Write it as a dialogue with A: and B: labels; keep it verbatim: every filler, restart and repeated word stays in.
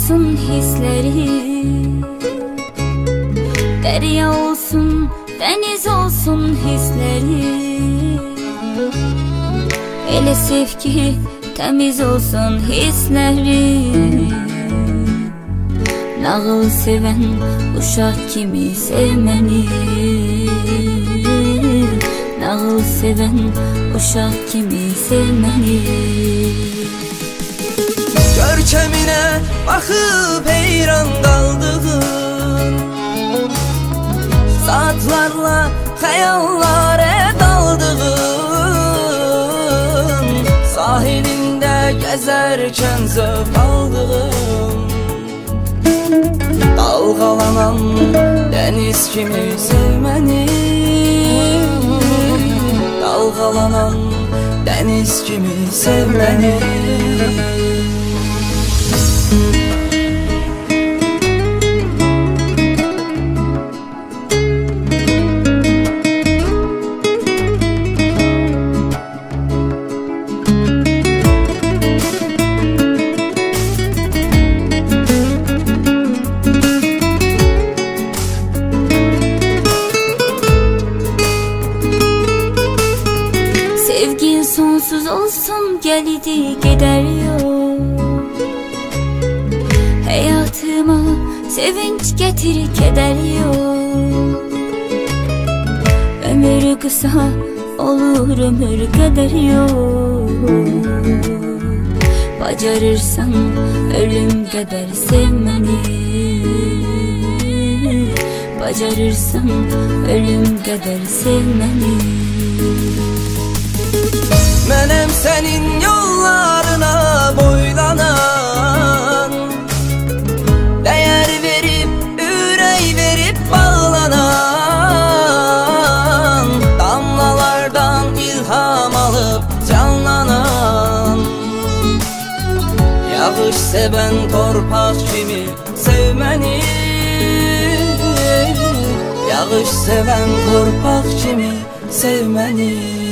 A: olsun hisleri, derya olsun, deniz olsun hisleri. Elə sev ki temiz olsun hisleri. Nağıl seven uşaq kimi sevməni, nağıl seven uşaq kimi sevməni.
B: Görkemine bakıp heyran kaldığım, saatlarla hayallere daldığım, sahilinde gezerken zevk aldığım, dalgalanan deniz kimi sevməni, dalgalanan deniz kimi sevməni.
A: Sevgin sonsuz olsun, gelidi gider yok. Hayatıma sevinç getir, keder yok. Ömür kısa olur, ömür kadar yok. Bacarırsan ölüm kadar sevmeni, bacarırsan ölüm kadar sevmeni.
B: Mənim senin yollarına boylanan, değer verip, ürey verip bağlanan, damlalardan ilham alıp canlanan, yağış seven torpak kimi sevməni, yağış seven torpak kimi sevməni.